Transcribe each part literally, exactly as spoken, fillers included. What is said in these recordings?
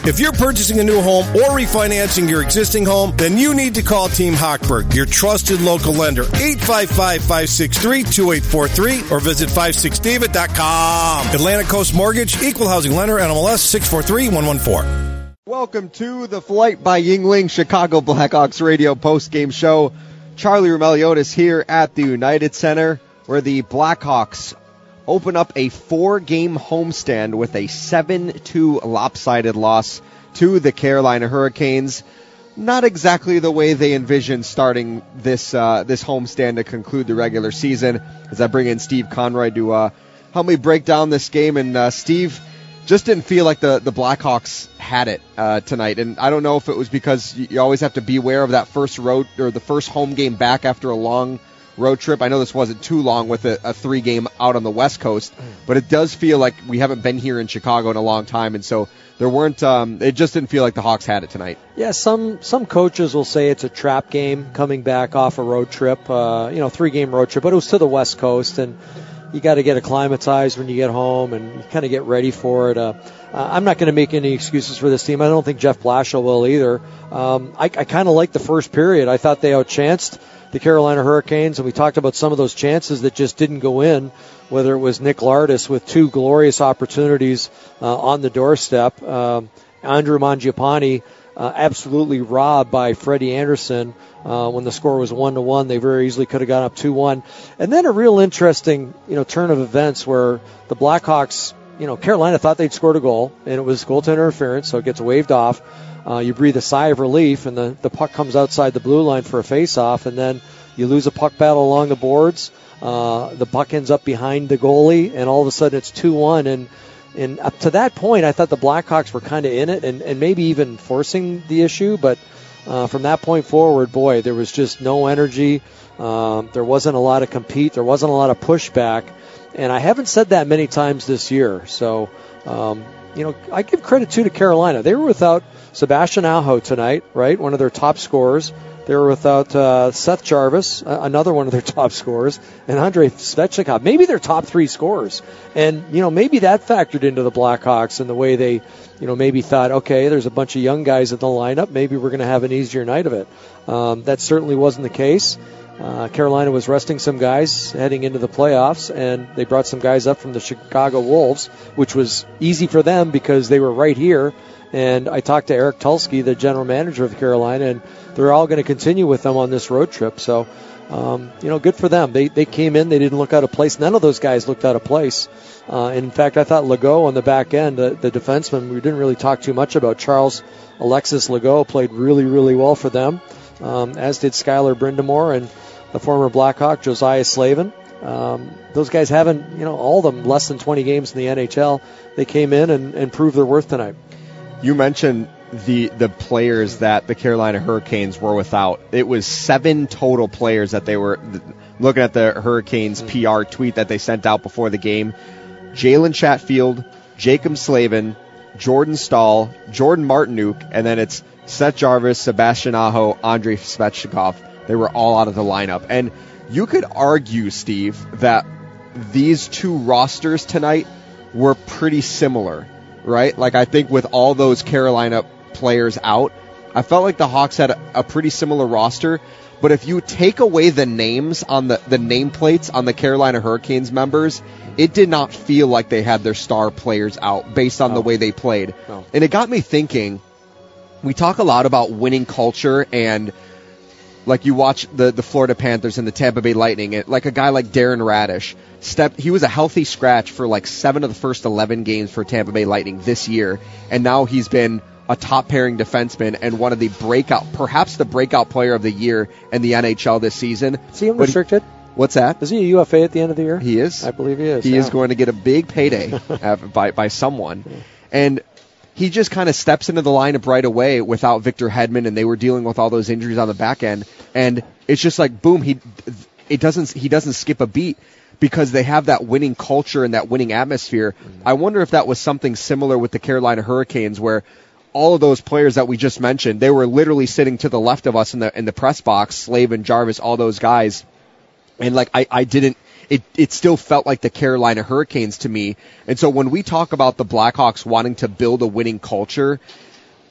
If you're purchasing a new home or refinancing your existing home, then you need to call Team Hochberg, your trusted local lender. eight five five, five six three, two eight four three or visit five six david dot com. Atlantic Coast Mortgage, Equal Housing Lender, N M L S six four three one one four. Welcome to the Flight by Yingling Chicago Blackhawks radio postgame show. Charlie Roumeliotis here at the United Center, where the Blackhawks open up a four-game homestand with a seven two lopsided loss to the Carolina Hurricanes. Not exactly the way they envisioned starting this uh, this homestand to conclude the regular season. As I bring in Steve Conroy to uh, help me break down this game. And uh, Steve, just didn't feel like the, the Blackhawks had it uh, tonight. And I don't know if it was because you, you always have to beware of that first road or the first home game back after a long road trip. I know this wasn't too long with a, a three game out on the West Coast, but it does feel like we haven't been here in Chicago in a long time, and so there weren't um, it just didn't feel like the Hawks had it tonight. Yeah, some some coaches will say it's a trap game coming back off a road trip, uh, you know, three game road trip, but it was to the West Coast, and you got to get acclimatized when you get home and you kind of get ready for it. Uh, uh, I'm not going to make any excuses for this team. I don't think Jeff Blashill will either. Um, I, I kind of liked the first period. I thought they outchanced the Carolina Hurricanes, and we talked about some of those chances that just didn't go in, whether it was Nick Lardis with two glorious opportunities uh, on the doorstep. Um, Andrew Mangiapane uh, absolutely robbed by Freddie Anderson uh, when the score was one to one. They very easily could have gone up two one. And then a real interesting, you know, turn of events where the Blackhawks, you know, Carolina thought they'd scored a goal, and it was goaltender interference, so it gets waved off. Uh, you breathe a sigh of relief, and the, the puck comes outside the blue line for a face-off, and then you lose a puck battle along the boards. Uh, the puck ends up behind the goalie, and all of a sudden it's two one. And, and up to that point, I thought the Blackhawks were kind of in it and, and maybe even forcing the issue. But uh, from that point forward, boy, there was just no energy. Um, there wasn't a lot of compete. There wasn't a lot of pushback. And I haven't said that many times this year. So, um, you know, I give credit, too, to Carolina. They were without Sebastian Aho tonight, right, one of their top scorers. They were without uh, Seth Jarvis, uh, another one of their top scorers, and Andrei Svechnikov, maybe their top three scorers. And, you know, maybe that factored into the Blackhawks and the way they, you know, maybe thought, okay, there's a bunch of young guys in the lineup. Maybe we're going to have an easier night of it. Um, that certainly wasn't the case. Uh, Carolina was resting some guys heading into the playoffs, and they brought some guys up from the Chicago Wolves, which was easy for them because they were right here. And I talked to Eric Tulsky, the general manager of Carolina, and they're all going to continue with them on this road trip. So, um, you know, good for them. They they came in, they didn't look out of place. None of those guys looked out of place. Uh, and in fact, I thought Legault on the back end, the, the defenseman, we didn't really talk too much about. Charles Alexis Legault played really, really well for them, um, as did Skylar Brindamore and the former Blackhawk, Josiah Slavin. Um, those guys haven't, you know, all of them less than twenty games in the N H L. They came in and, and proved their worth tonight. You mentioned the the players that the Carolina Hurricanes were without. It was seven total players that they were looking at the Hurricanes P R tweet that they sent out before the game. Jalen Chatfield, Jacob Slavin, Jordan Stahl, Jordan Martinook, and then it's Seth Jarvis, Sebastian Aho, Andrei Svechnikov. They were all out of the lineup. And you could argue, Steve, that these two rosters tonight were pretty similar. Right? Like, I think with all those Carolina players out, I felt like the Hawks had a, a pretty similar roster. But if you take away the names on the, the nameplates on the Carolina Hurricanes members, it did not feel like they had their star players out based on no. the way they played. No. And it got me thinking, we talk a lot about winning culture, and like you watch the, the Florida Panthers and the Tampa Bay Lightning, it, like a guy like Darren Radish, Step, he was a healthy scratch for like seven of the first eleven games for Tampa Bay Lightning this year, and now he's been a top-pairing defenseman and one of the breakout, perhaps the breakout player of the year in the N H L this season. Is he unrestricted? What's that? Is he a U F A at the end of the year? He is. I believe he is. He yeah. is going to get a big payday by, by someone. Yeah. And he just kind of steps into the lineup right away without Victor Hedman, and they were dealing with all those injuries on the back end. And it's just like, boom, he it doesn't he doesn't skip a beat, because they have that winning culture and that winning atmosphere. Mm-hmm. I wonder if that was something similar with the Carolina Hurricanes, where all of those players that we just mentioned, they were literally sitting to the left of us in the in the press box, Slavin, Jarvis, all those guys. And like I, I didn't it it still felt like the Carolina Hurricanes to me. And so when we talk about the Blackhawks wanting to build a winning culture,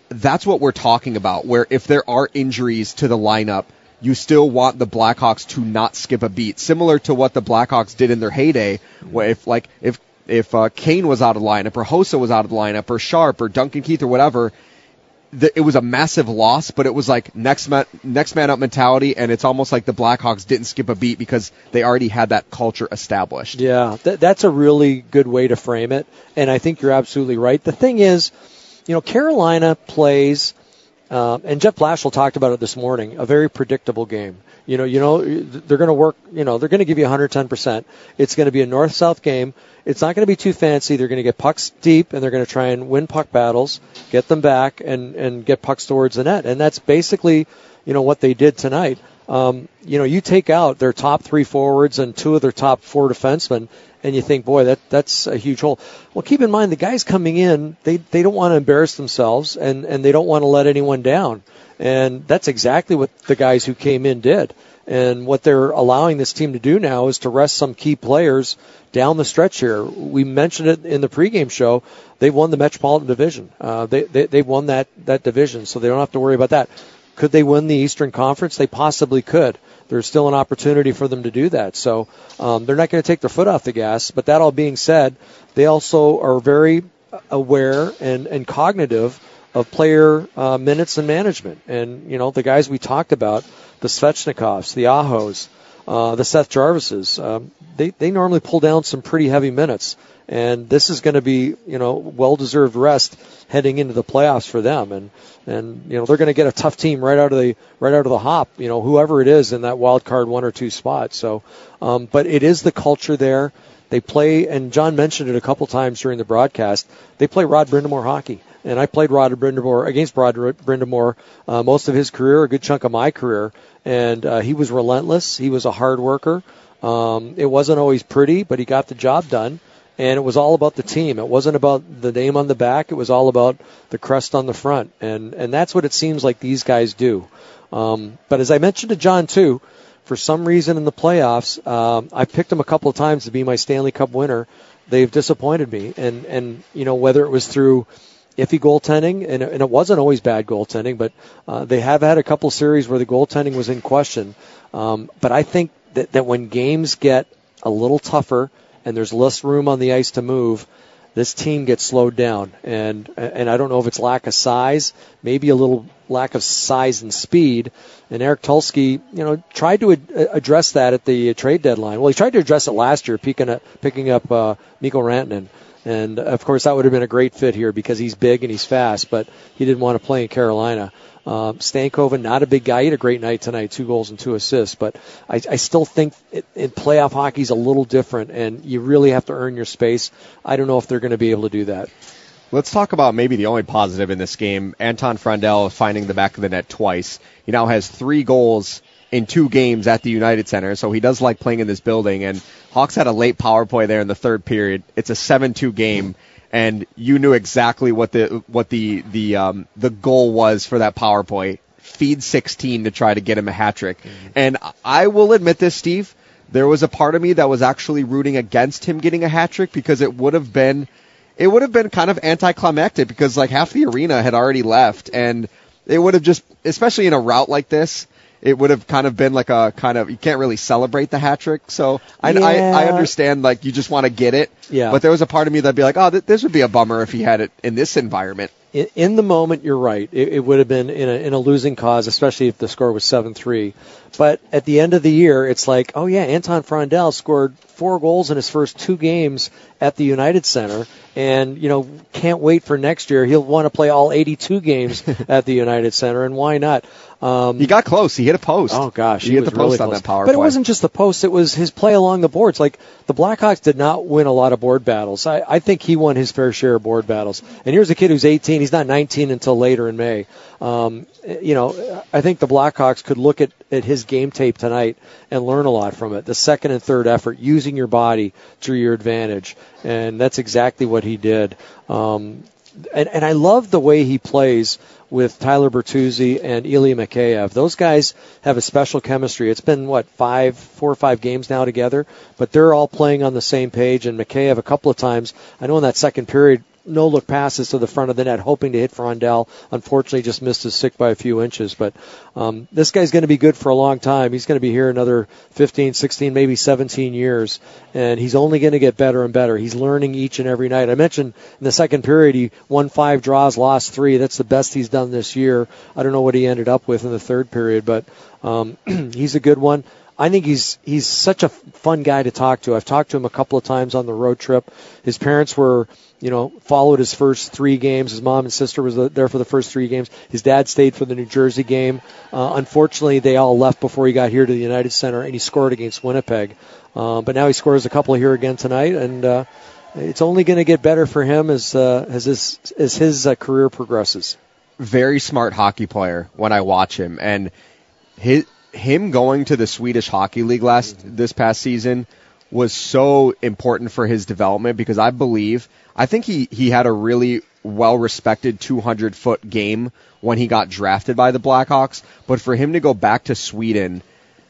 that's what we're talking about, where if there are injuries to the lineup, you still want the Blackhawks to not skip a beat, similar to what the Blackhawks did in their heyday, where if like if if uh, Kane was out of the lineup, or Hossa was out of the lineup, or Sharp, or Duncan Keith, or whatever, the, it was a massive loss, but it was like next man, next man up mentality, and it's almost like the Blackhawks didn't skip a beat because they already had that culture established. Yeah, th- that's a really good way to frame it, and I think you're absolutely right. The thing is, you know, Carolina plays, um, and Jeff Blashill talked about it this morning, a very predictable game. You know, you know, they're going to work, you know, they're going to give you one hundred ten percent. It's going to be a north-south game. It's not going to be too fancy. They're going to get pucks deep, and they're going to try and win puck battles, get them back, and, and get pucks towards the net. And that's basically, you know, what they did tonight. Um, you know, you take out their top three forwards and two of their top four defensemen, and you think, boy, that that's a huge hole. Well, keep in mind, the guys coming in, they, they don't want to embarrass themselves, and, and they don't want to let anyone down. And that's exactly what the guys who came in did. And what they're allowing this team to do now is to rest some key players down the stretch here. We mentioned it in the pregame show. They've won the Metropolitan Division. Uh, they, they, they've won that, that division, so they don't have to worry about that. Could they win the Eastern Conference? They possibly could. There's still an opportunity for them to do that. So um, they're not going to take their foot off the gas. But that all being said, they also are very aware and, and cognitive of player uh, minutes and management. And, you know, the guys we talked about, the Svechnikovs, the Ahos, uh, the Seth Jarvises, um, they, they normally pull down some pretty heavy minutes. And this is going to be, you know, well-deserved rest heading into the playoffs for them. And, and you know, they're going to get a tough team right out of the right out of the hop, you know, whoever it is in that wild card one or two spot. So, um, but it is the culture there. They play, and John mentioned it a couple times during the broadcast, they play Rod Brindamore hockey. And I played Rod Brindamore against Rod Brindamore uh, most of his career, a good chunk of my career. And uh, he was relentless. He was a hard worker. Um, it wasn't always pretty, but he got the job done. And it was all about the team. It wasn't about the name on the back. It was all about the crest on the front. And, and that's what it seems like these guys do. Um, but as I mentioned to John, too, for some reason in the playoffs, um, I picked them a couple of times to be my Stanley Cup winner. They've disappointed me. And, and you know, whether it was through iffy goaltending, and, and it wasn't always bad goaltending, but uh, they have had a couple series where the goaltending was in question. Um, but I think that, that when games get a little tougher and there's less room on the ice to move, this team gets slowed down. And and I don't know if it's lack of size, maybe a little lack of size and speed. And Eric Tulsky, you know, tried to ad- address that at the trade deadline. Well, he tried to address it last year, picking up, picking up uh, Mikko Rantanen. And, of course, that would have been a great fit here because he's big and he's fast, but he didn't want to play in Carolina. Um, Stankoven, not a big guy. He had a great night tonight, two goals and two assists. But I, I still think it, in playoff hockey is a little different, and you really have to earn your space. I don't know if they're going to be able to do that. Let's talk about maybe the only positive in this game. Anton Frandel finding the back of the net twice. He now has three goals in two games at the United Center, so he does like playing in this building. And Hawks had a late power play there in the third period. It's a seven two game, and you knew exactly what the what the the um, the goal was for that power play. Feed sixteen to try to get him a hat trick. Mm-hmm. And I will admit this, Steve, there was a part of me that was actually rooting against him getting a hat trick because it would have been it would have been kind of anticlimactic because like half the arena had already left, and it would have just, especially in a route like this, it would have kind of been like a kind of, you can't really celebrate the hat trick. So I, yeah. I, I understand, like, you just want to get it. Yeah. But there was a part of me that'd be like, oh, th- this would be a bummer if he had it in this environment. In, in the moment, you're right. It, it would have been in a, in a losing cause, especially if the score was seven three. But at the end of the year, it's like, oh, yeah, Anton Frandel scored four goals in his first two games at the United Center. And, you know, can't wait for next year. He'll want to play all eighty-two games at the United Center, and why not? Um, he got close. He hit a post. Oh, gosh. He, he hit was the post really on close. that power But play. it wasn't just the post. It was his play along the boards. Like, the Blackhawks did not win a lot of board battles. I, I think he won his fair share of board battles. And here's a kid who's eighteen. He's not nineteen until later in May. Um, you know, I think the Blackhawks could look at, at his game tape tonight and learn a lot from it. The second and third effort, using your body to your advantage. And that's exactly what he did. Um, and, and I love the way he plays with Tyler Bertuzzi and Ilya Mikheyev. Those guys have a special chemistry. It's been, what, five, four or five games now together, but they're all playing on the same page, and Mikheyev a couple of times, I know in that second period, no-look passes to the front of the net, hoping to hit Frondell. Unfortunately, just missed his stick by a few inches. But um, this guy's going to be good for a long time. He's going to be here another fifteen, sixteen, maybe seventeen years, and he's only going to get better and better. He's learning each and every night. I mentioned in the second period he won five draws, lost three. That's the best he's done this year. I don't know what he ended up with in the third period, but um, he's a good one. I think he's he's such a fun guy to talk to. I've talked to him a couple of times on the road trip. His parents were, you know, followed his first three games. His mom and sister was there for the first three games. His dad stayed for the New Jersey game. Uh, unfortunately, they all left before he got here to the United Center, and he scored against Winnipeg. Uh, but now he scores a couple here again tonight, and uh, it's only going to get better for him as uh, as his as his uh, career progresses. Very smart hockey player when I watch him, and his. Him going to the Swedish Hockey League last this past season was so important for his development because I believe, I think he, he had a really well-respected two hundred foot game when he got drafted by the Blackhawks, but for him to go back to Sweden,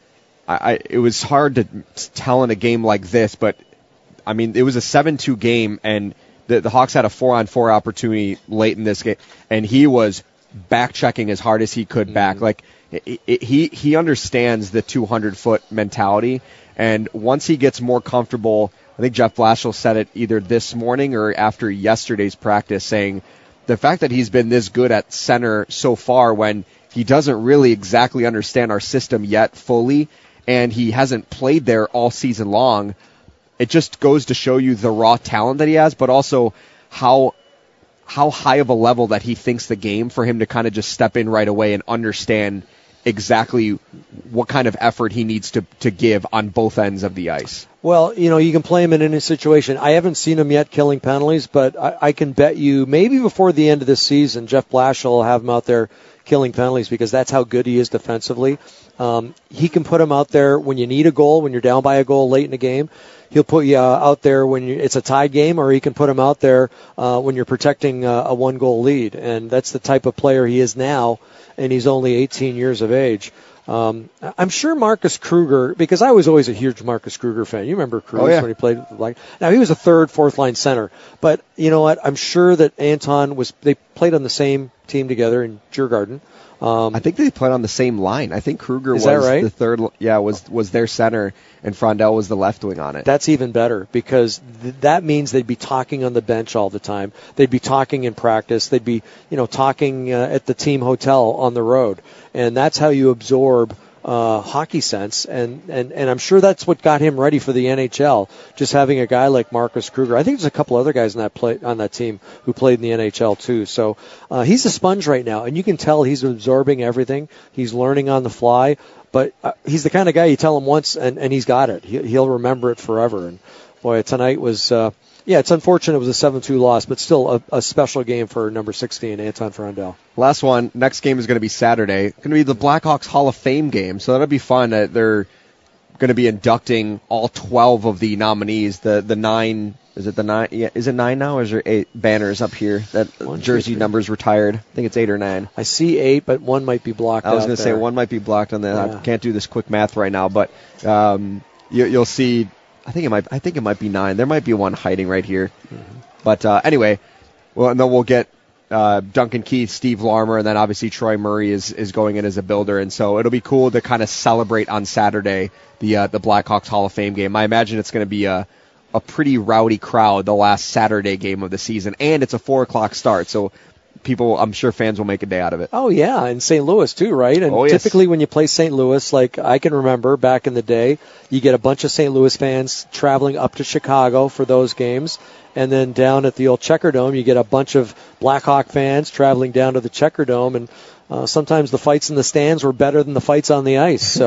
I, I it was hard to tell in a game like this, but I mean, it was a seven two game, and the, the Hawks had a four-on-four opportunity late in this game, and he was back-checking as hard as he could back. Mm-hmm. Like, It, it, he he understands the two hundred foot mentality, and once he gets more comfortable, I think Jeff Blashill said it either this morning or after yesterday's practice, saying the fact that he's been this good at center so far when he doesn't really exactly understand our system yet fully, and he hasn't played there all season long, it just goes to show you the raw talent that he has, but also how how high of a level that he thinks the game for him to kind of just step in right away and understand exactly what kind of effort he needs to, to give on both ends of the ice. Well, you know, you can play him in any situation. I haven't seen him yet killing penalties, but I, I can bet you maybe before the end of this season, Jeff Blashill will have him out there killing penalties because that's how good he is defensively. Um, he can put him out there when you need a goal, when you're down by a goal late in the game. He'll put you uh, out there when you, it's a tied game, or he can put him out there uh, when you're protecting uh, a one-goal lead. And that's the type of player he is now, and he's only eighteen years of age. Um, I'm sure Marcus Kruger, because I was always a huge Marcus Kruger fan. You remember Kruger oh, yeah. when he played with the Black. Now, he was a third, fourth-line center. But you know what? I'm sure that Anton was – they played on the same team together in Djurgården. Um, I think they played on the same line. I think Kruger was right? the third, yeah, was was their center, and Frondell was the left wing on it. That's even better because th- that means they'd be talking on the bench all the time. They'd be talking in practice. They'd be, you know, talking uh, at the team hotel on the road, and that's how you absorb uh, hockey sense. And, and and I'm sure that's what got him ready for the N H L. Just having a guy like Marcus Kruger. I think there's a couple other guys on that play on that team who played in the N H L too. So uh, he's a sponge right now, and you can tell he's absorbing everything. He's learning on the fly, but uh, he's the kind of guy you tell him once, and, and he's got it. He, he'll remember it forever. And boy, tonight was. Uh, Yeah, it's unfortunate it was a seven two loss, but still a, a special game for number sixteen, Anton Frondell. Last one, next game is going to be Saturday. Going to be the Blackhawks Hall of Fame game, so that'll be fun. Uh, they're going to be inducting all twelve of the nominees. The the nine, is it the nine? Yeah, is it nine now, or is there eight banners up here? That one, jersey two, number's retired. I think it's eight or nine. I see eight, but one might be blocked out. I was going to say one might be blocked on that. Yeah. I can't do this quick math right now, but um, you, you'll see. I think it might. I think it might be nine. There might be one hiding right here. Mm-hmm. But uh, anyway, well, and then we'll get uh, Duncan Keith, Steve Larmer, and then obviously Troy Murray is, is going in as a builder, and so it'll be cool to kind of celebrate on Saturday the uh, the Blackhawks Hall of Fame game. I imagine it's going to be a a pretty rowdy crowd the last Saturday game of the season, and it's a four o'clock start, so. People, I'm sure fans will make a day out of it. Oh, yeah, and Saint Louis, too, right? And oh, yes. Typically when you play Saint Louis, like I can remember back in the day, you get a bunch of Saint Louis fans traveling up to Chicago for those games, and then down at the old Checker Dome, you get a bunch of Blackhawk fans traveling down to the Checker Dome, and Uh, sometimes the fights in the stands were better than the fights on the ice. So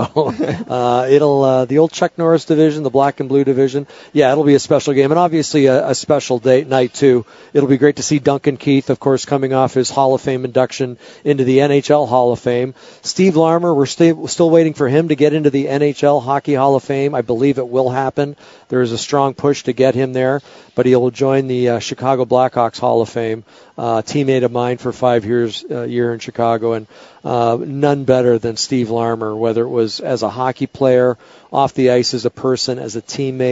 uh, it'll uh, the old Chuck Norris division, the black and blue division. Yeah, it'll be a special game, and obviously a, a special date night too. It'll be great to see Duncan Keith, of course, coming off his Hall of Fame induction into the N H L Hall of Fame. Steve Larmer, we're st- still waiting for him to get into the N H L Hockey Hall of Fame. I believe it will happen. There is a strong push to get him there, but he will join the uh, Chicago Blackhawks Hall of Fame. Uh, teammate of mine for five years, uh, year in Chicago, and uh, none better than Steve Larmer, whether it was as a hockey player, off the ice as a person, as a teammate.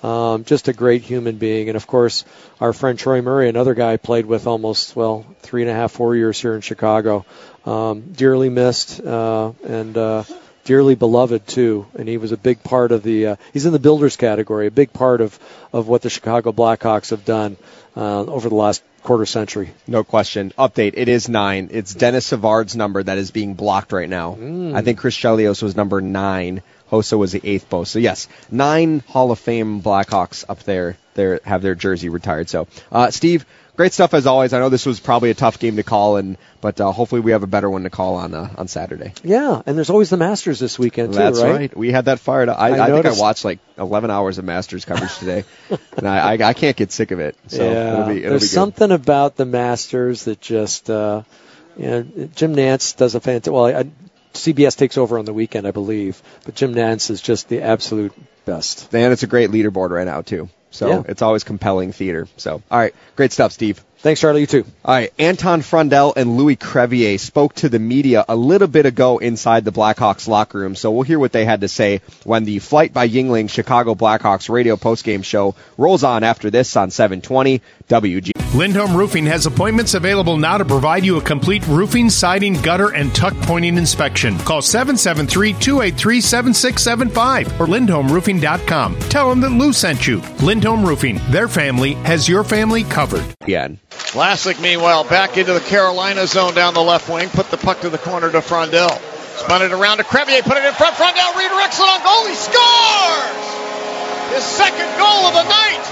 Um, just a great human being. And, of course, our friend Troy Murray, another guy I played with almost, well, three and a half, four years here in Chicago. Um, dearly missed uh, and uh, dearly beloved, too. And he was a big part of the uh, – he's in the builders category, a big part of, of what the Chicago Blackhawks have done uh, over the last quarter century. No question. Update, it is nine. It's Dennis Savard's number that is being blocked right now. Mm. I think Chris Chelios was number nine. Hossa was the eighth post. So, yes, nine Hall of Fame Blackhawks up there there have their jersey retired. So, uh, Steve, great stuff as always. I know this was probably a tough game to call, and but uh, hopefully we have a better one to call on uh, on Saturday. Yeah, and there's always the Masters this weekend, too, That's right? right. We had that fired up. I, I, I think I watched like eleven hours of Masters coverage today, and I, I I can't get sick of it. So yeah, it'll be, it'll there's be good. something about the Masters that just, uh, you know, Jim Nantz does a fantastic, well, I, C B S takes over on the weekend, I believe, but Jim Nantz is just the absolute best. And it's a great leaderboard right now, too. So yeah. It's always compelling theater. So, all right, great stuff, Steve. Thanks, Charlie. You too. All right, Anton Frondel and Louis Crevier spoke to the media a little bit ago inside the Blackhawks locker room, so we'll hear what they had to say when the Flight by Yingling Chicago Blackhawks radio postgame show rolls on after this on seven twenty W G. Lindholm Roofing has appointments available now to provide you a complete roofing, siding, gutter, and tuck pointing inspection. Call seven seven three, two eight three, seven six seven five or lindholm roofing dot com. Tell them that Lou sent you. Lindholm Roofing, their family has your family covered. Again. Vlasic, meanwhile, back into the Carolina zone down the left wing. Put the puck to the corner to Frondel. Spun it around to Crevier. Put it in front. Frondel redirects it on goal. He scores! His second goal of the night.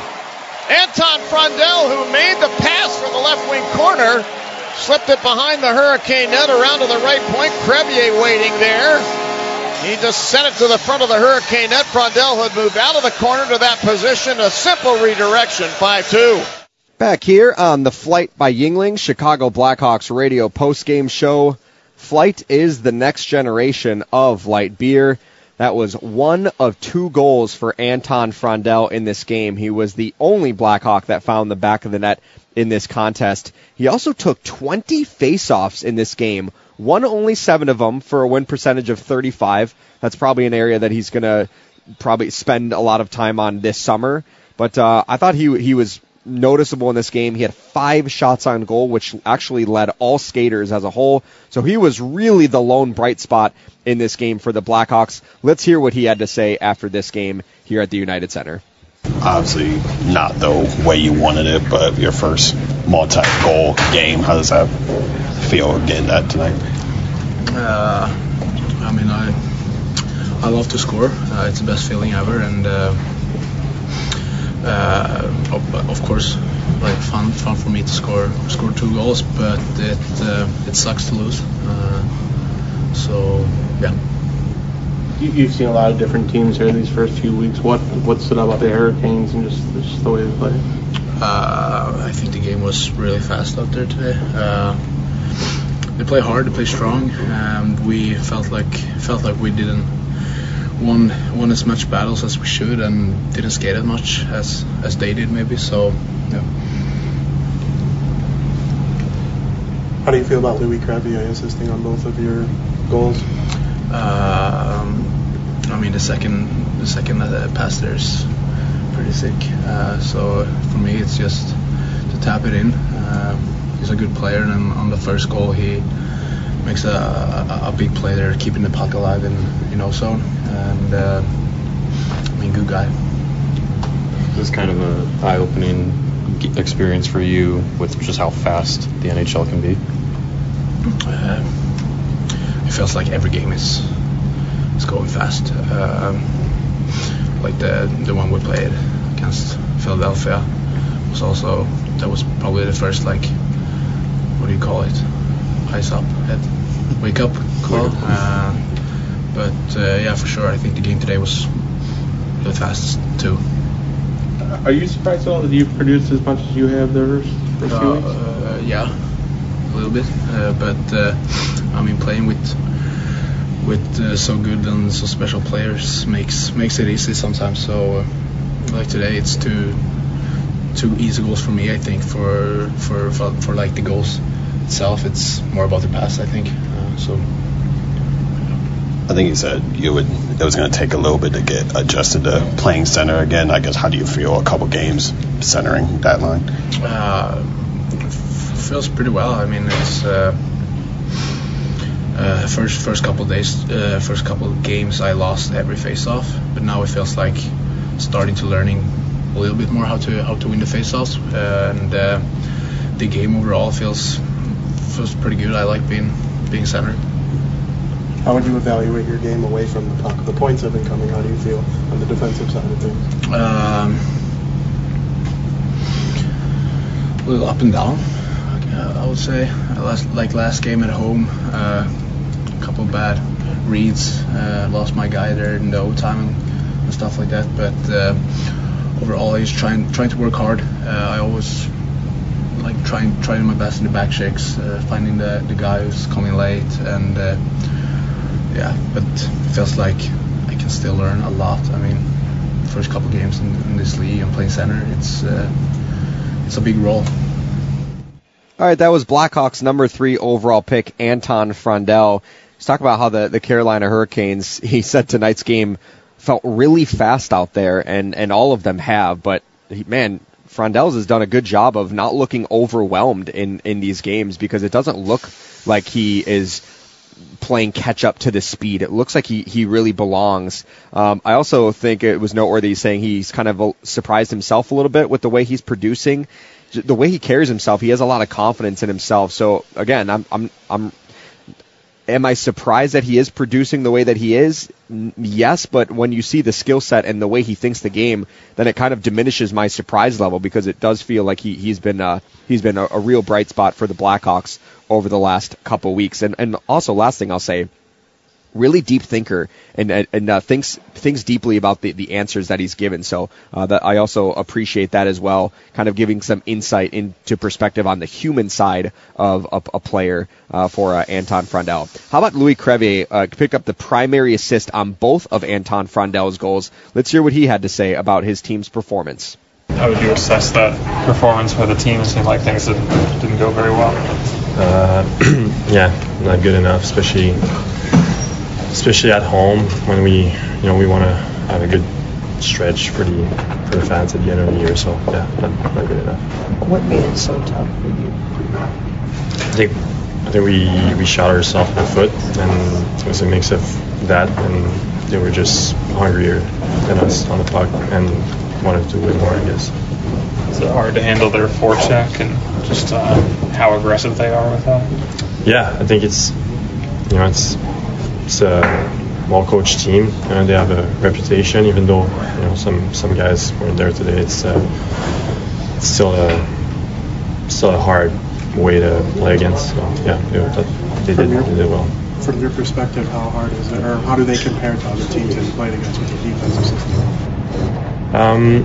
Anton Frondel, who made the pass from the left wing corner, slipped it behind the Hurricane net around to the right point. Crevier waiting there. He just sent it to the front of the Hurricane net. Frondel had moved out of the corner to that position. A simple redirection, five two. Back here on the Flight by Yingling Chicago Blackhawks radio postgame show. Flight is the next generation of light beer. That was one of two goals for Anton Frondel in this game. He was the only Blackhawk that found the back of the net in this contest. He also took twenty faceoffs in this game, won only seven of them for a win percentage of thirty-five. That's probably an area that he's going to probably spend a lot of time on this summer. But uh, I thought he he was noticeable in this game. He had five shots on goal, which actually led all skaters as a whole. So he was really the lone bright spot in this game for the Blackhawks. Let's hear what he had to say after this game here at the United Center. Obviously not the way you wanted it, but your first multi-goal game, how does that feel getting that tonight? Uh, I mean, I I love to score. Uh, it's the best feeling ever, and uh, uh, of, of course, like fun fun for me to score score two goals, but it uh, it sucks to lose. Uh, so yeah. You've seen a lot of different teams here these first few weeks. What what stood out about the Hurricanes and just, just the way they play? Uh, I think the game was really fast out there today. Uh, they play hard, they play strong, and we felt like felt like we didn't won won as much battles as we should, and didn't skate as much as as they did maybe. So yeah. How do you feel about Louis Crevier assisting on both of your goals? Um, I mean, the second the second uh, pass there is pretty sick. Uh, so for me, it's just to tap it in. Uh, he's a good player, and on the first goal, he makes a, a, a big play there, keeping the puck alive in in O zone. And uh, I mean, good guy. This is kind of an eye-opening experience for you with just how fast the N H L can be. Uh, It feels like every game is is going fast. Uh, like the the one we played against Philadelphia was also that was probably the first, like, what do you call it? Eyes up, head, wake up call. Uh, but uh, yeah, for sure, I think the game today was really fast too. Are you surprised at all that you've produced as much as you have there for a few uh, weeks? Uh, yeah, a little bit. Uh, but uh, I mean, playing with with uh, so good and so special players makes makes it easy sometimes. So, uh, like today, it's two two easy goals for me. I think for for for, for like the goals itself, it's more about the pass. I think uh, so. I think you said you would. It was going to take a little bit to get adjusted to playing center again. I guess, how do you feel a couple games centering that line? Uh, f- feels pretty well. I mean, it's uh, uh, first first couple days, uh, first couple games, I lost every face-off, but now it feels like starting to learning a little bit more how to how to win the face-offs, uh, and uh, the game overall feels feels pretty good. I like being being center. How would you evaluate your game away from the puck? The points have been coming. How do you feel on the defensive side of things? Um, a little up and down, uh, I would say. Last, like last game at home, uh, a couple of bad reads. Uh, lost my guy there in the overtime and, and stuff like that. But uh, overall, I just trying trying to work hard. Uh, I always like trying trying my best in the back checks, uh, finding the the guy who's coming late, and uh, yeah. But it feels like I can still learn a lot. I mean, first couple games in, in this league and playing center, it's uh, it's a big role. All right, that was Blackhawks number three overall pick, Anton Frandell. Let's talk about how the, the Carolina Hurricanes, he said tonight's game felt really fast out there, and, and all of them have, but he, man, Frandell has done a good job of not looking overwhelmed in, in these games, because it doesn't look like he is playing catch up to the speed. It looks like he, he really belongs. Um, I also think it was noteworthy saying he's kind of surprised himself a little bit with the way he's producing. The way he carries himself, he has a lot of confidence in himself. So again, I'm, I'm, I'm, am I surprised that he is producing the way that he is? Yes, but when you see the skill set and the way he thinks the game, then it kind of diminishes my surprise level, because it does feel like he, he's been, uh, he's been a, a real bright spot for the Blackhawks over the last couple weeks. And, and also, last thing I'll say, really deep thinker, and and uh, thinks thinks deeply about the, the answers that he's given. So uh, that I also appreciate that as well, kind of giving some insight into perspective on the human side of a, a player uh, for uh, Anton Frandell. How about Louis Crevier uh, pick up the primary assist on both of Anton Frandell's goals? Let's hear what he had to say about his team's performance. How would you assess that performance for the team? It seemed like things didn't, didn't go very well. Uh, yeah, not good enough, especially especially at home when we, you know, we want to have a good stretch for the for the fans at the end of the year. So yeah, not, not good enough. What made it so tough for you? I think I think we we shot ourselves in the foot, and it was a mix of that, and they were just hungrier than us on the puck and wanted to win more, I guess. Is it hard to handle their forecheck and just uh, how aggressive they are with that? Yeah, I think it's, you know, it's it's a well-coached team, and they have a reputation. Even though, you know, some some guys weren't there today, it's uh, it's still a still a hard way to play against. So yeah, they, they did they did well. From your perspective, how hard is it, or how do they compare to other teams that you played against with your defensive system? Um,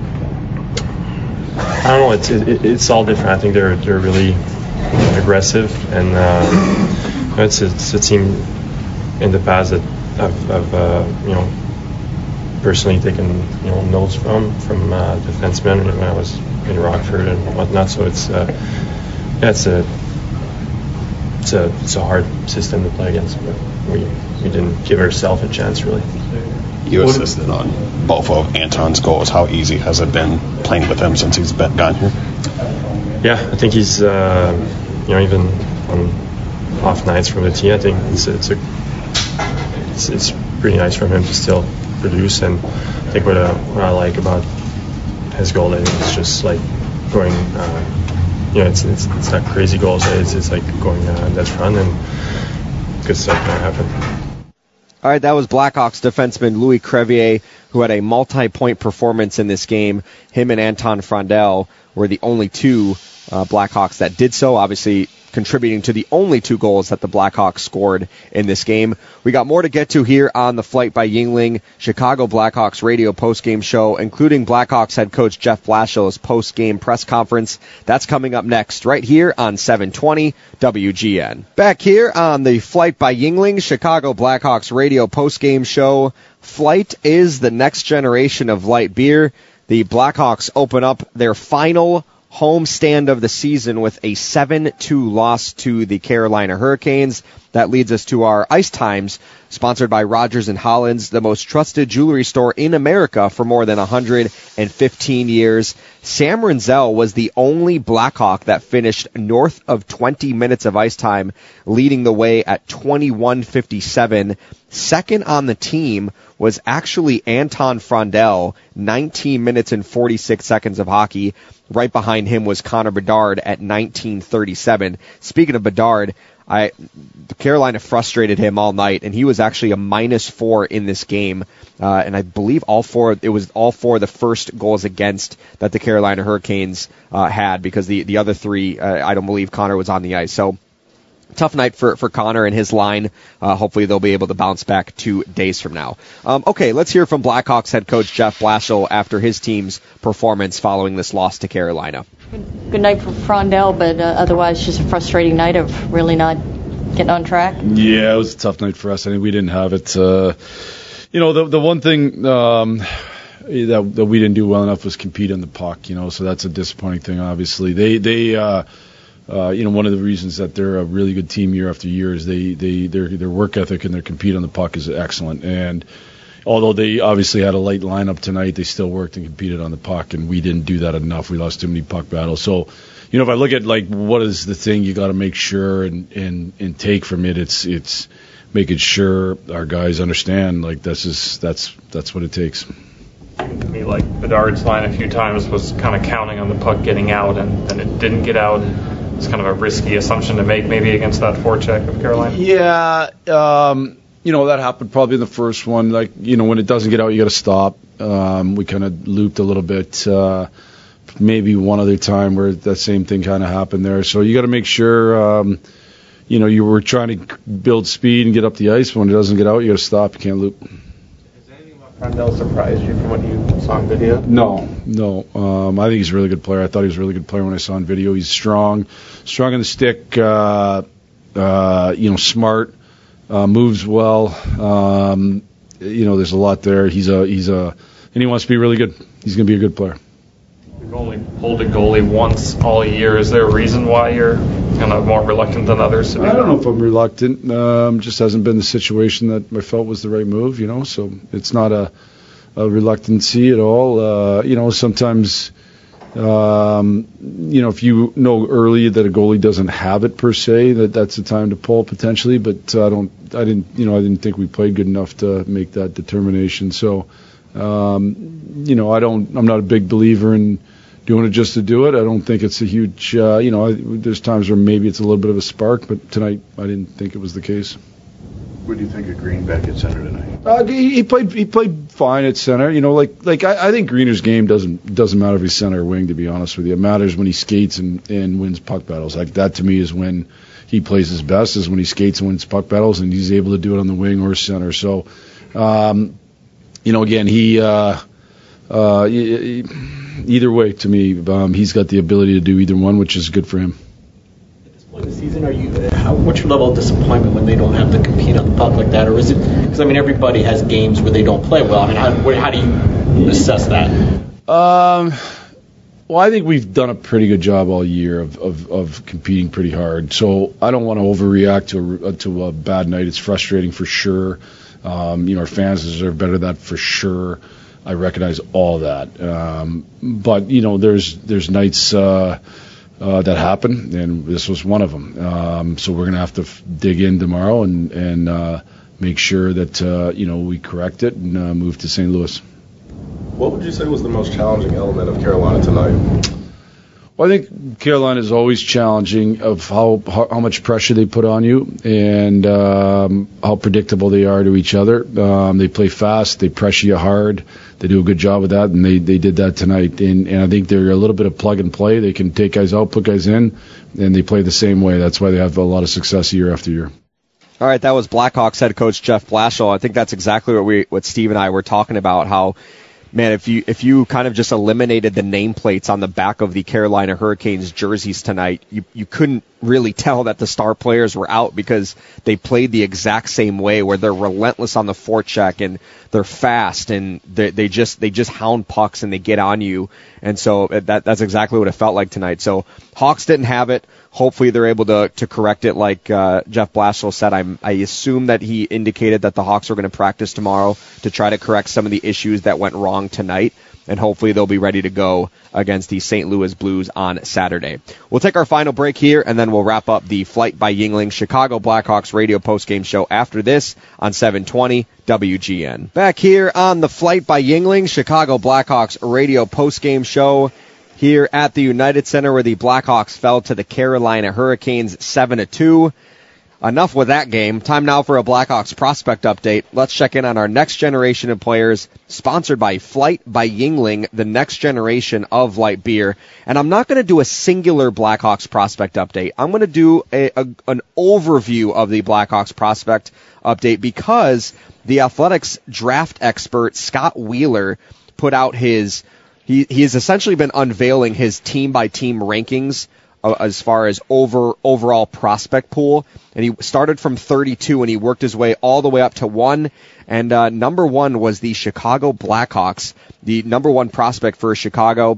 I don't know. It's it, it's all different. I think they're they're really aggressive, and uh, it's, a, it's a team in the past that I've, I've uh, you know personally taken you know notes from from uh, defensemen when I was in Rockford and whatnot. So it's uh, yeah, it's a it's a it's a hard system to play against, but we we didn't give ourselves a chance really. You assisted on both of Anton's goals. How easy has it been playing with him since he's been gone here? Yeah, I think he's, uh, you know, even on off nights from the team, I think it's it's a it's, it's pretty nice for him to still produce. And I think what, uh, what I like about his goal, I think it's just like going, uh, you know, it's it's it's not crazy goals. It's it's like going uh, that front, and good stuff can happen. All right, that was Blackhawks defenseman Louis Crevier, who had a multi-point performance in this game. Him and Anton Frandell were the only two uh, Blackhawks that did so, obviously contributing to the only two goals that the Blackhawks scored in this game. We got more to get to here on the Flight by Yuengling Chicago Blackhawks radio postgame show, including Blackhawks head coach Jeff Blashill's postgame press conference. That's coming up next right here on seven twenty W G N. Back here on the Flight by Yuengling Chicago Blackhawks radio postgame show. Flight is the next generation of light beer. The Blackhawks open up their final homestand of the season with a seven two loss to the Carolina Hurricanes. That leads us to our Ice Times, sponsored by Rogers and Hollins, the most trusted jewelry store in America for more than one hundred fifteen years. Sam Renzel was the only Blackhawk that finished north of twenty minutes of ice time, leading the way at twenty-one fifty-seven. Second on the team was actually Anton Frondel, nineteen minutes and forty-six seconds of hockey. Right behind him was Connor Bedard at nineteen thirty-seven. Speaking of Bedard, I Carolina frustrated him all night, and he was actually a minus four in this game. Uh, and I believe all four it was all four of the first goals against that the Carolina Hurricanes uh, had, because the, the other three, uh, I don't believe Connor was on the ice. So tough night for, for Connor and his line. Uh, hopefully they'll be able to bounce back two days from now. Um, okay, let's hear from Blackhawks head coach Jeff Blashill after his team's performance following this loss to Carolina. Good night for Frondel, but uh, otherwise just a frustrating night of really not getting on track. Yeah, it was a tough night for us. I mean, we didn't have it. Uh, you know, the the one thing um, that, that we didn't do well enough was compete on the puck. You know, so that's a disappointing thing. Obviously, they they. Uh, Uh, you know, one of the reasons that they're a really good team year after year is they, they their their work ethic and their compete on the puck is excellent. And although they obviously had a light lineup tonight, they still worked and competed on the puck, and we didn't do that enough. We lost too many puck battles. So, you know, if I look at like what is the thing you got to make sure and, and, and take from it, it's it's making sure our guys understand like this is that's that's what it takes. To me, like Bedard's line a few times was kind of counting on the puck getting out, and then it didn't get out. It's kind of a risky assumption to make, maybe against that forecheck of Carolina. Yeah, um, you know that happened probably in the first one. Like you know, when it doesn't get out, you got to stop. Um, we kind of looped a little bit. Uh, maybe one other time where that same thing kind of happened there. So you got to make sure. Um, you know, you were trying to build speed and get up the ice. When it doesn't get out, you got to stop. You can't loop. Frondel surprised you from what you saw in video? No, no. Um, I think he's a really good player. I thought he was a really good player when I saw in video. He's strong, strong in the stick. Uh, uh, you know, smart, uh, moves well. Um, you know, there's a lot there. He's a he's a, and he wants to be really good. He's going to be a good player. We've only pulled a goalie once all year. Is there a reason why you're kind of more reluctant than others? I don't know if I'm reluctant. Um, just hasn't been the situation that I felt was the right move, you know. So it's not a, a reluctancy at all. Uh, you know, sometimes, um, you know, if you know early that a goalie doesn't have it per se, that that's the time to pull potentially. But I don't, I didn't, you know, I didn't think we played good enough to make that determination. So, um, you know, I don't, I'm not a big believer in doing it just to do it. I don't think it's a huge, uh, you know, I, there's times where maybe it's a little bit of a spark, but tonight I didn't think it was the case. What do you think of Green back at center tonight? Uh, he, he played he played fine at center. You know, like like I, I think Greener's game doesn't doesn't matter if he's center or wing, to be honest with you. It matters when he skates and, and wins puck battles. Like that to me is when he plays his best, is when he skates and wins puck battles, and he's able to do it on the wing or center. So, um, you know, again, he. Uh, uh, he, he Either way, to me, um, he's got the ability to do either one, which is good for him. At this point in the season, are you? How, what's your level of disappointment when they don't have to compete on the puck like that, or is it? Because I mean, everybody has games where they don't play well. I mean, how, how do you assess that? Um, well, I think we've done a pretty good job all year of, of, of competing pretty hard. So I don't want to overreact to a, to a bad night. It's frustrating for sure. Um, you know, our fans deserve better than that for sure. I recognize all that, um, but you know, there's there's nights uh, uh, that happen, and this was one of them. Um, so we're gonna have to f- dig in tomorrow and and uh, make sure that uh, you know we correct it and uh, move to Saint Louis. What would you say was the most challenging element of Carolina tonight? Well, I think Carolina is always challenging of how how much pressure they put on you and um, how predictable they are to each other. Um, they play fast, they pressure you hard. They do a good job of that, and they, they did that tonight. And, and I think they're a little bit of plug and play. They can take guys out, put guys in, and they play the same way. That's why they have a lot of success year after year. All right, that was Blackhawks head coach Jeff Blashill. I think that's exactly what we what Steve and I were talking about, how man, if you if you kind of just eliminated the nameplates on the back of the Carolina Hurricanes jerseys tonight, you you couldn't really tell that the star players were out because they played the exact same way, where they're relentless on the forecheck and they're fast and they, they just they just hound pucks and they get on you. And so that that's exactly what it felt like tonight. So Hawks didn't have it. Hopefully they're able to to correct it, like uh, Jeff Blashill said. I'm, I assume that he indicated that the Hawks are going to practice tomorrow to try to correct some of the issues that went wrong tonight, and hopefully they'll be ready to go against the Saint Louis Blues on Saturday. We'll take our final break here, and then we'll wrap up the Flight by Yuengling Chicago Blackhawks radio postgame show after this on seven twenty W G N. Back here on the Flight by Yuengling Chicago Blackhawks radio postgame show here at the United Center, where the Blackhawks fell to the Carolina Hurricanes seven to two. Enough with that game. Time now for a Blackhawks prospect update. Let's check in on our next generation of players, sponsored by Flight by Yuengling, the next generation of light beer. And I'm not going to do a singular Blackhawks prospect update. I'm going to do a, a, an overview of the Blackhawks prospect update because the Athletics draft expert, Scott Wheeler, put out his, he, he has essentially been unveiling his team-by-team rankings as far as over overall prospect pool, and he started from thirty-two and he worked his way all the way up to one, and uh, number one was the Chicago Blackhawks. The number one prospect for Chicago,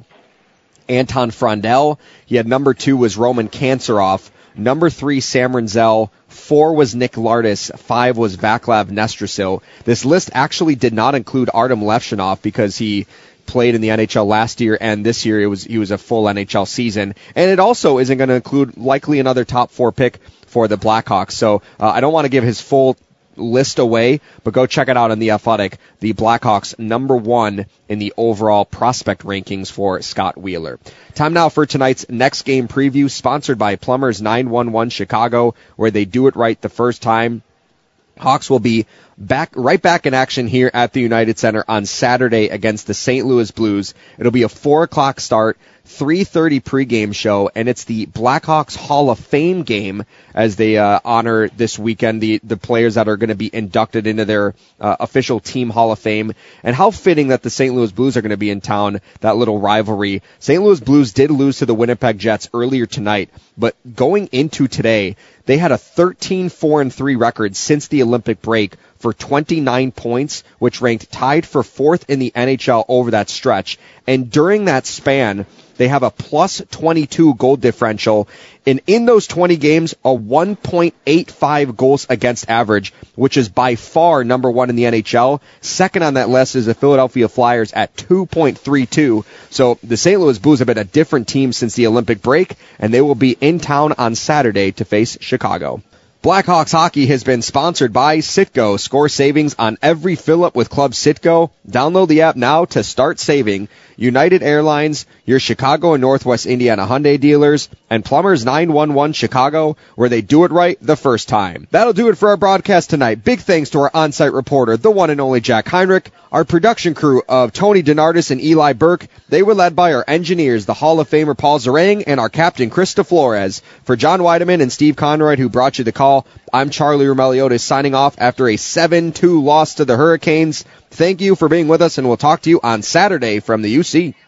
Anton Frondell. He had number two was Roman Kanserov, number three Sam Rinzel, four was Nick Lardis, five was Vaclav Nestrasil. This list actually did not include Artem Levshinov because he played in the N H L last year, and this year it was he was a full N H L season. And it also isn't going to include likely another top four pick for the Blackhawks. So uh, I don't want to give his full list away, but go check it out on The Athletic. The Blackhawks number one in the overall prospect rankings for Scott Wheeler. Time now for tonight's next game preview, sponsored by Plumbers nine one one Chicago, where they do it right the first time. Hawks will be back, right back in action here at the United Center on Saturday against the Saint Louis Blues. It'll be a four o'clock start, three thirty pregame show, and it's the Blackhawks Hall of Fame game as they uh, honor this weekend the, the players that are going to be inducted into their uh, official team Hall of Fame. And how fitting that the Saint Louis Blues are going to be in town, that little rivalry. Saint Louis Blues did lose to the Winnipeg Jets earlier tonight, but going into today, they had a thirteen four and three record since the Olympic break for twenty-nine points, which ranked tied for fourth in the N H L over that stretch. And during that span, they have a plus twenty-two goal differential, and in those twenty games, a one point eight five goals against average, which is by far number one in the N H L. Second on that list is the Philadelphia Flyers at two point three two. So the Saint Louis Blues have been a different team since the Olympic break, and they will be in town on Saturday to face Chicago. Blackhawks hockey has been sponsored by Citgo. Score savings on every fill-up with Club Citgo. Download the app now to start saving. United Airlines, your Chicago and Northwest Indiana Hyundai dealers, and Plumbers nine one one Chicago, where they do it right the first time. That'll do it for our broadcast tonight. Big thanks to our on-site reporter, the one and only Jack Heinrich, our production crew of Tony Donardis and Eli Burke. They were led by our engineers, the Hall of Famer Paul Zarang, and our captain, Krista Flores. For John Weideman and Steve Conroy, who brought you the call, I'm Charlie Romeliotis signing off after a seven two loss to the Hurricanes. Thank you for being with us, and we'll talk to you on Saturday from the U C.